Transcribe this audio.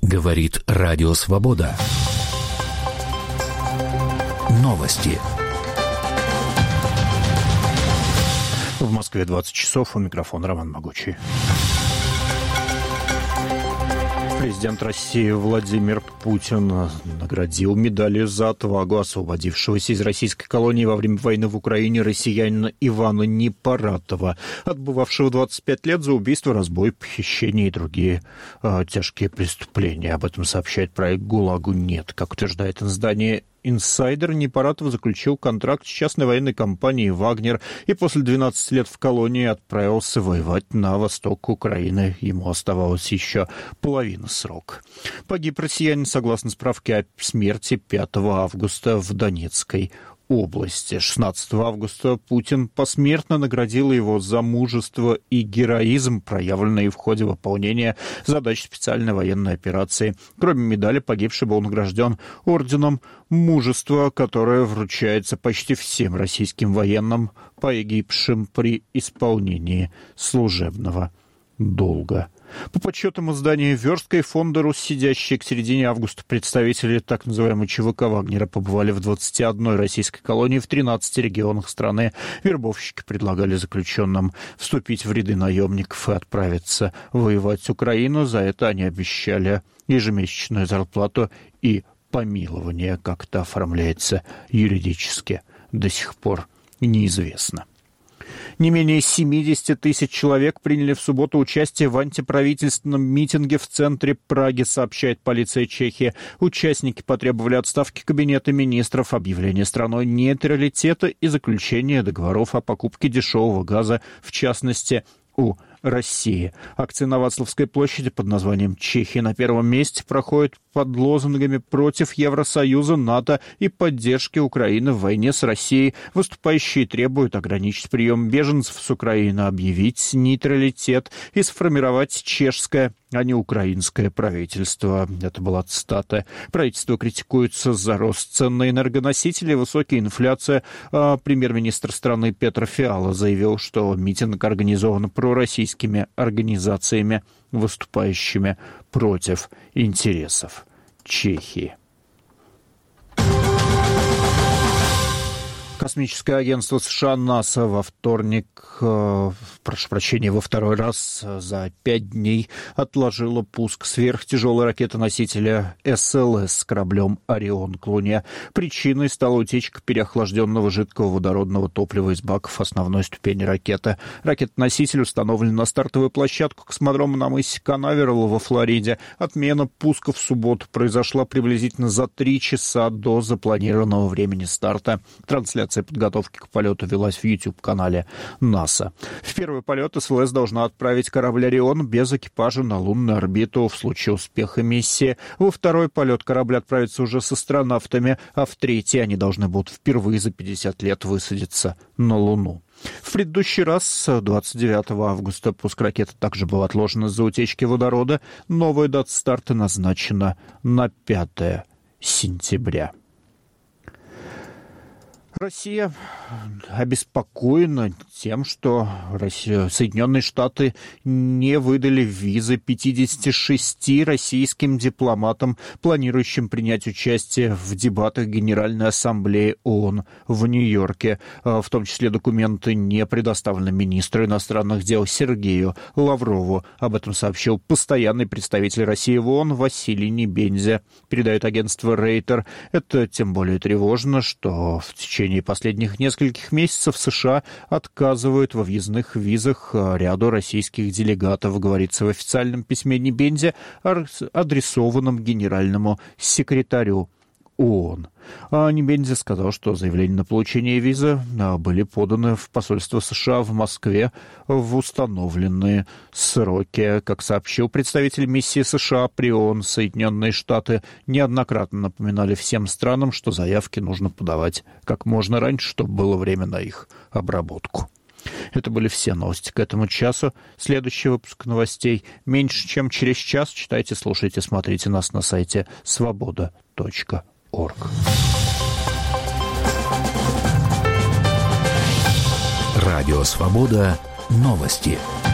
Говорит Радио Свобода. Новости. В Москве 20 часов. У микрофона Роман Могучий. Президент России Владимир Путин наградил медалью за отвагу освободившегося из российской колонии во время войны в Украине россиянина Ивана Непаратова, отбывавшего 25 лет за убийство, разбой, похищение и другие тяжкие преступления. Об этом сообщает проект «ГУЛАГу нет». Как утверждает издание «Инсайдер», Непаратов заключил контракт с частной военной компанией «Вагнер» и после 12 лет в колонии отправился воевать на восток Украины. Ему оставалось еще половина срока. Погиб россиянин, согласно справке о смерти, 5 августа в Донецкой области. 16 августа Путин посмертно наградил его за мужество и героизм, проявленные в ходе выполнения задач специальной военной операции. Кроме медали, погибший был награжден орденом мужества, которое вручается почти всем российским военным, погибшим при исполнении служебного долга. По подсчетам издания «Верстка» и фонда «Русь», сидящие к середине августа представители так называемой ЧВК «Вагнера» побывали в 21 российской колонии в 13 регионах страны. Вербовщики предлагали заключенным вступить в ряды наемников и отправиться воевать Украину. За это они обещали ежемесячную зарплату и помилование. Как это оформляется юридически, до сих пор неизвестно. Не менее 70 тысяч человек приняли в субботу участие в антиправительственном митинге в центре Праги, сообщает полиция Чехии. Участники потребовали отставки кабинета министров, объявления страной нейтралитета и заключения договоров о покупке дешевого газа, в частности, у России. Акция на Вацлавской площади под названием «Чехия на первом месте» проходит под лозунгами против Евросоюза, НАТО и поддержки Украины в войне с Россией. Выступающие требуют ограничить прием беженцев с Украины, объявить нейтралитет и сформировать чешское, а не украинское правительство. Это была цитата. Правительство критикуется за рост цен на энергоносители, высокая инфляция. Премьер-министр страны Петр Фиала заявил, что митинг организован пророссийскими организациями, выступающими против интересов Чехии. Космическое агентство США НАСА во второй раз за 5 дней отложило пуск сверхтяжелой ракеты-носителя СЛС с кораблем «Орион» к Луне. Причиной стала утечка переохлажденного жидкого водородного топлива из баков основной ступени ракеты. Ракета-носитель установлен на стартовую площадку космодрома на мысе Канаверал во Флориде. Отмена пуска в субботу произошла приблизительно за 3 часа до запланированного времени старта. Трансляция подготовки к полету велась в YouTube-канале НАСА. В первый полет СЛС должна отправить корабль «Орион» без экипажа на лунную орбиту в случае успеха миссии. Во второй полет корабль отправится уже с астронавтами, а в третий они должны будут впервые за 50 лет высадиться на Луну. В предыдущий раз, 29 августа, пуск ракеты также был отложен из-за утечки водорода. Новая дата старта назначена на 5 сентября. Россия обеспокоена тем, что Соединенные Штаты не выдали визы 56 российским дипломатам, планирующим принять участие в дебатах Генеральной Ассамблеи ООН в Нью-Йорке. В том числе документы не предоставлены министру иностранных дел Сергею Лаврову. Об этом сообщил постоянный представитель России в ООН Василий Небензя. Передает агентство Рейтер. Это тем более тревожно, что в течение последних нескольких месяцев США отказывают во въездных визах ряду российских делегатов, говорится в официальном письме Небензя, адресованном генеральному секретарю ООН. Небензя сказал, что заявления на получение визы были поданы в посольство США в Москве в установленные сроки. Как сообщил представитель миссии США при ООН, Соединенные Штаты неоднократно напоминали всем странам, что заявки нужно подавать как можно раньше, чтобы было время на их обработку. Это были все новости к этому часу. Следующий выпуск новостей меньше, чем через час. Читайте, слушайте, смотрите нас на сайте svoboda.org. Радио «Свобода». Новости.